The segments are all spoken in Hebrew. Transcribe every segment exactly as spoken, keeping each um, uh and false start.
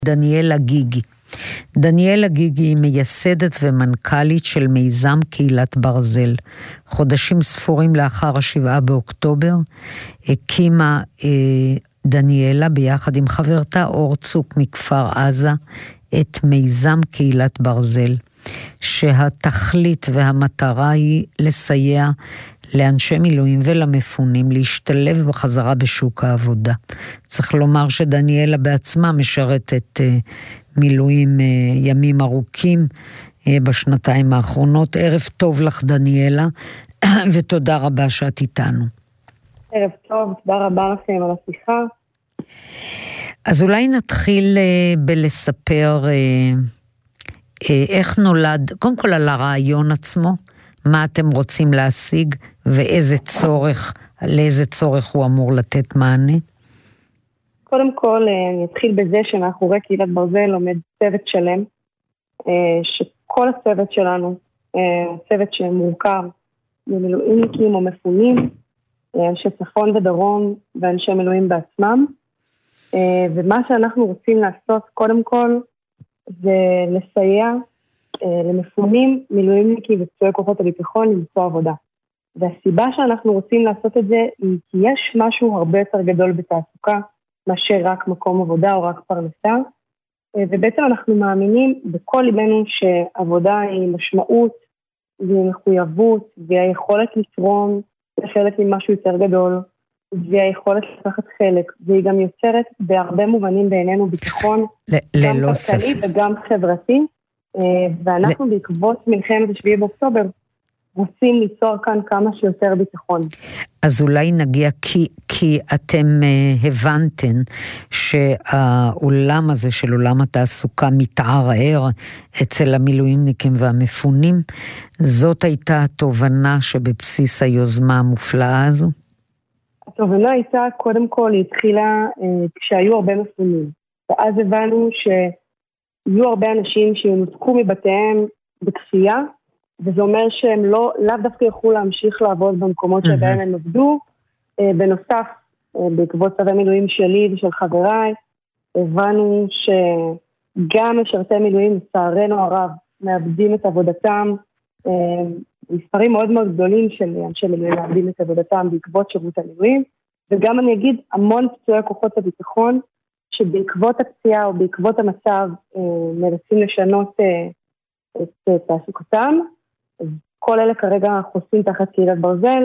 דניאלה גיגי. דניאלה גיגי היא מייסדת ומנכ"לית של מיזם קהילת ברזל. חודשים ספורים לאחר השבעה באוקטובר, הקימה אה, דניאלה ביחד עם חברתה אור צוק מכפר עזה את מיזם קהילת ברזל, שהתכלית והמטרה היא לסייע לאנשי מילואים ולמפונים להשתלב בחזרה בשוק העבודה. צריך לומר שדניאלה בעצמה משרתת מילואים ימים ארוכים בשנתיים האחרונות. ערב טוב לך דניאלה, ותודה רבה שאת איתנו. ערב טוב, תודה רבה לכם על השיחה. אז אולי נתחיל בלספר איך נולד, קודם כל על הרעיון עצמו, מה אתם רוצים להשיג ואיזה צורך, לאיזה צורך הוא אמור לתת מענה? קודם כל, אני אתחיל בזה שמאחורי קהילת ברזל עומד צוות שלם, שכל הצוות שלנו, צוות שמורכב ממילואימניקים או מפונים, אנשי צפון ודרום ואנשי מילואים בעצמם, ומה שאנחנו רוצים לעשות קודם כל זה לסייע למפונים, מילואימניקים ופצועי כוחות הביטחון למצוא עבודה. והסיבה שאנחנו רוצים לעשות את זה היא כי יש משהו הרבה יותר גדול בתעסוקה מאשר רק מקום עבודה או רק פרנסה, ובעצם אנחנו מאמינים בכל ליבנו שעבודה היא משמעות והיא מחויבות והיא היכולת לתרום לחלק ממשהו יותר גדול והיא היכולת לקחת חלק, והיא גם יוצרת בהרבה מובנים בעינינו ביטחון, גם כלכלי וגם חברתי, ואנחנו בעקבות מלחמת השביעי באוקטובר רוצים ליצור כאן כמה שיותר ביטחון. אז אולי נגיע, כי, כי אתם uh, הבנתם שהעולם הזה של עולם התעסוקה מתערער אצל המילואימניקים והמפונים, זאת הייתה התובנה שבבסיס היוזמה המופלאה הזו? התובנה הייתה, קודם כל, היא התחילה uh, כשהיו הרבה מפונים, ואז הבנו שיהיו הרבה אנשים שנותקו מבתיהם בכפייה, וזה אומר שהם לא, לאו דווקא יכולו להמשיך לעבוד במקומות שבהם הם עבדו. בנוסף, בעקבות צווי מילואים שלי ושל חבריי, הבנו שגם משרתי מילואים, לצערנו הרב, מאבדים את עבודתם, מספרים מאוד מאוד גדולים של אנשי מילואים מאבדים את עבודתם בעקבות שירות המילואים, וגם אני אגיד המון פצועי כוחות הביטחון, שבעקבות הפציעה או בעקבות המצב מנסים לשנות את תעסוקתם. כל אלה כרגע חוסים תחת קהילת ברזל.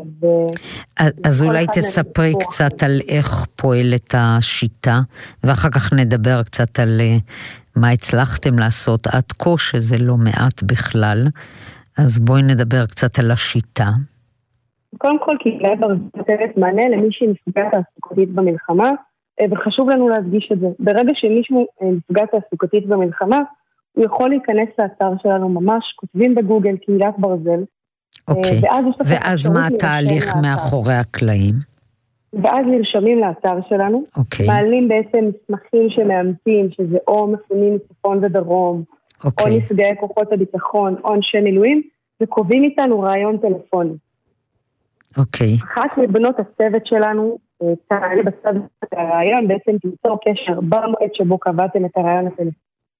אז אולי תספרי קצת על איך פועלת השיטה, ואחר כך נדבר קצת על מה הצלחתם לעשות עד כה, שזה לא מעט בכלל. אז בואי נדבר קצת על השיטה. קודם כל, קהילת ברזל נותנת מענה למי שנפגע תעסוקתית במלחמה, וחשוב לנו להדגיש את זה. ברגע שמישהו נפגע תעסוקתית במלחמה, הוא יכול להיכנס לאתר שלנו ממש, כותבים בגוגל קהילת ברזל. אוקיי, ואז מה התהליך מאחורי הקלעים? ואז נרשמים לאתר שלנו, מעלים בעצם מסמכים שמאמתים, שזה או מפונים מצפון ודרום, או נפגעי כוחות הביטחון, או אנשי מילואים, וקובעים איתנו רעיון טלפוני. אוקיי. אחת מבנות הצוות שלנו, תעלה בצד את הרעיון, בעצם תמצוא קשר במועד שבו קבעתם את הרעיון הטלפוני.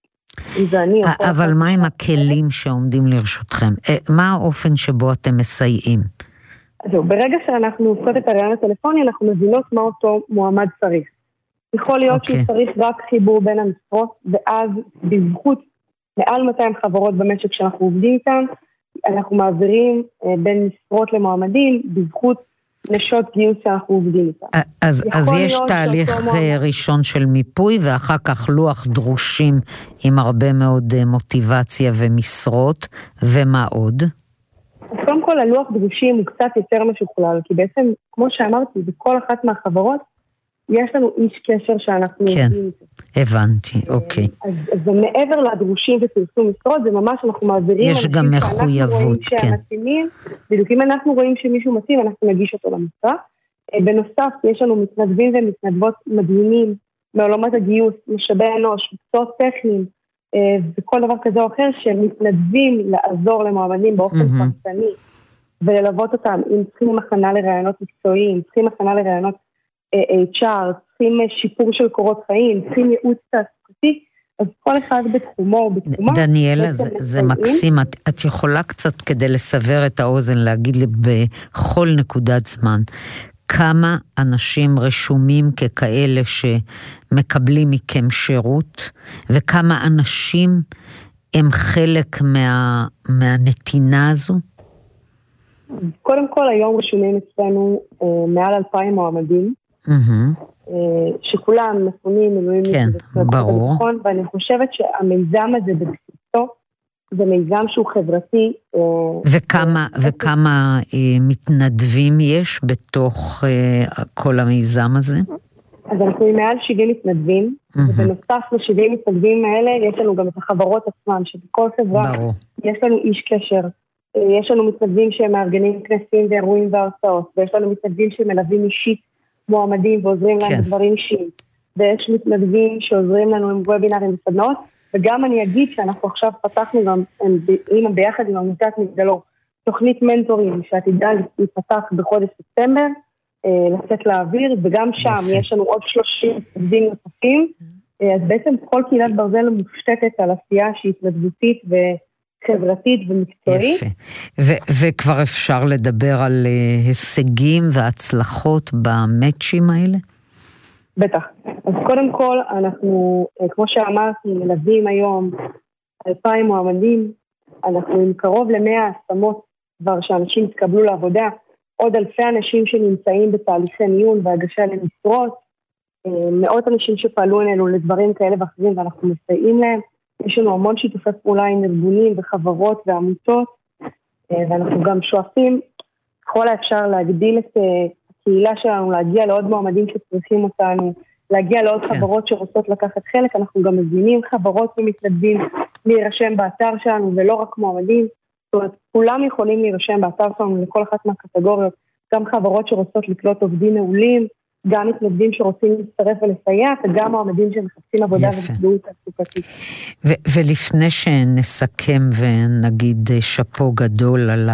אבל מה עם הכלים שעומדים לרשותכם? מה האופן שבו אתם מסייעים? אז ברגע שאנחנו עושות את הרעיון הטלפוני, אנחנו מבינות מה אותו מועמד צריך. יכול להיות שהוא צריך רק חיבור בין המשרות, ואז בזכות מעל מאתיים חברות במשק שאנחנו עובדים איתן, אנחנו מעבירים בין משרות למועמדים, בזכות נשות גיוס שאנחנו עובדים איתה. אז, אז יש תהליך ראשון של מיפוי, ואחר כך לוח דרושים עם הרבה מאוד מוטיבציה ומשרות, ומה עוד? אז קודם כל, הלוח דרושים הוא קצת יותר משוכלל, כי בעצם, כמו שאמרתי, בכל אחת מהחברות, יש לנו איש קשר שאנחנו כן, עובדים איתו. הבנתי, אוקיי. אז, אז זה מעבר לדרושים ופרסום משרות, זה ממש אנחנו מעבירים... יש גם מחויבות, כן. בדיוק, אם אנחנו רואים שמישהו מתאים, אנחנו נגיש אותו למשרה. בנוסף, יש לנו מתנדבים ומתנדבות מדהימים מעולמות הגיוס, משאבי אנוש, מקצועות טכניים, וכל דבר כזה או אחר, שמתנדבים לעזור למועמדים באופן פרטני, וללוות אותם, אם צריכים הכנה לרעיונות מקצועיים, צריכים הכנה לרעיונות אייץ' אר, צריכים שיפור של קורות חיים, צריכים ייעוץ תעסוקתי, אז כל אחד בתחומו, בתחומה. דניאלה, זה, זה מקסים. את, את יכולה קצת כדי לסבר את האוזן, להגיד לי בכל נקודת זמן, כמה אנשים רשומים ככאלה שמקבלים מכם שירות, וכמה אנשים הם חלק מה, מהנתינה הזו? קודם כל, היום רשומים אצלנו אה, מעל אלפיים מועמדים, mm-hmm. אה, שכולם מפונים מילואים. כן, ברור. הביטחון, ואני חושבת שהמיזם הזה בבסיסו, זה מיזם שהוא חברתי. אה, וכמה, אה, וכמה אה, מתנדבים יש בתוך אה, כל המיזם הזה? אז אנחנו עם מעל שבעים מתנדבים, mm-hmm. ובנוסף ל-שבעים מתנדבים האלה, יש לנו גם את החברות עצמן, שבכל חברה ברור. יש לנו איש קשר, יש לנו מתנדבים שהם מארגנים כנסים ואירועים והרצאות, ויש לנו מתנדבים שמלווים אישית מועמדים ועוזרים להם כן. בדברים אישיים, ויש מתנדבים שעוזרים לנו עם וובינרים וסדנאות, וגם אני אגיד שאנחנו עכשיו פתחנו גם עם, ביחד עם עמותת מגדלור, תוכנית מנטורים שעתידה לפתח בחודש ספטמבר, לצאת לאוויר, וגם שם יפה. יש לנו עוד שלושים מתנדבים נוספים, אז בעצם כל קהילת ברזל מושתתת על עשייה שהיא התנדבותית ו... חברתית ומקצועית. יפה. ו- וכבר אפשר לדבר על uh, הישגים והצלחות במאצ'ים האלה? בטח. אז קודם כל, אנחנו, כמו שאמרתי, מלווים היום אלפיים מועמדים, אנחנו עם קרוב למאה השמות כבר שאנשים התקבלו לעבודה, עוד אלפי אנשים שנמצאים בתהליכי מיון והגשה למשרות, מאות אנשים שפעלו אלינו לדברים כאלה ואחרים ואנחנו מסייעים להם, יש לנו המון שיתופי פעולה עם ארגונים וחברות ועמותות, ואנחנו גם שואפים ככל האפשר להגדיל את הקהילה שלנו, להגיע לעוד מועמדים שצריכים אותנו, להגיע לעוד כן. חברות שרוצות לקחת חלק, אנחנו גם מזמינים חברות ומתנדבים להירשם באתר שלנו, ולא רק מועמדים, זאת אומרת, כולם יכולים להירשם באתר שלנו לכל אחת מהקטגוריות, גם חברות שרוצות לקלוט עובדים מעולים, גם מתנדבים שרוצים להצטרף ולסייע, וגם מועמדים שמחפשים עבודה ובסדות תעסוקתית. ולפני שנסכם ונגיד שפו גדול על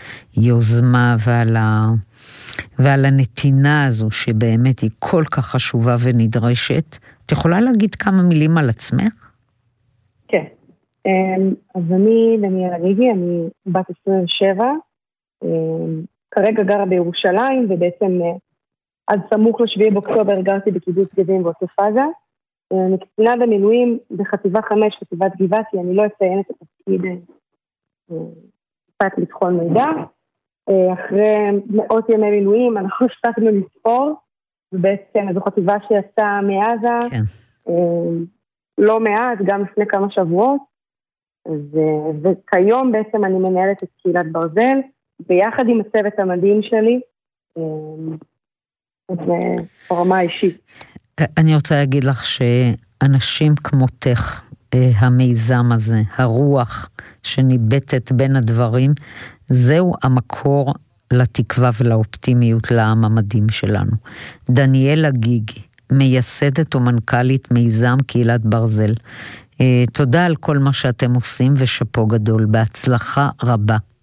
היוזמה ועל, ה... ועל הנתינה הזו, שבאמת היא כל כך חשובה ונדרשת, את יכולה להגיד כמה מילים על עצמך? כן. אז אני דניאלה גיגי, אני בת עשרים ושבע, כרגע גרה בירושלים, ובעצם עד סמוך לשביעי באוקטובר גרתי בקיבוץ גבים ועוטף עזה. אני קצינה במילואים בחטיבה חמש, חטיבת גבעתי, אני לא אציין את התפקיד פת ביטחון מידע. אחרי מאות ימי מילואים אנחנו הפסקנו לספור, ובעצם זו חטיבה שיצאה מעזה, כן. לא מעט, גם לפני כמה שבועות, וכיום בעצם אני מנהלת את קהילת ברזל, ביחד עם הצוות המדהים שלי, ברמה האישית. אני רוצה להגיד לך שאנשים כמותך, המיזם הזה, הרוח שניבטת בין הדברים, זהו המקור לתקווה ולאופטימיות לעם המדהים שלנו. דניאלה גיגי, מייסדת ומנכ"לית מיזם קהילת ברזל. תודה על כל מה שאתם עושים ושפו גדול, בהצלחה רבה.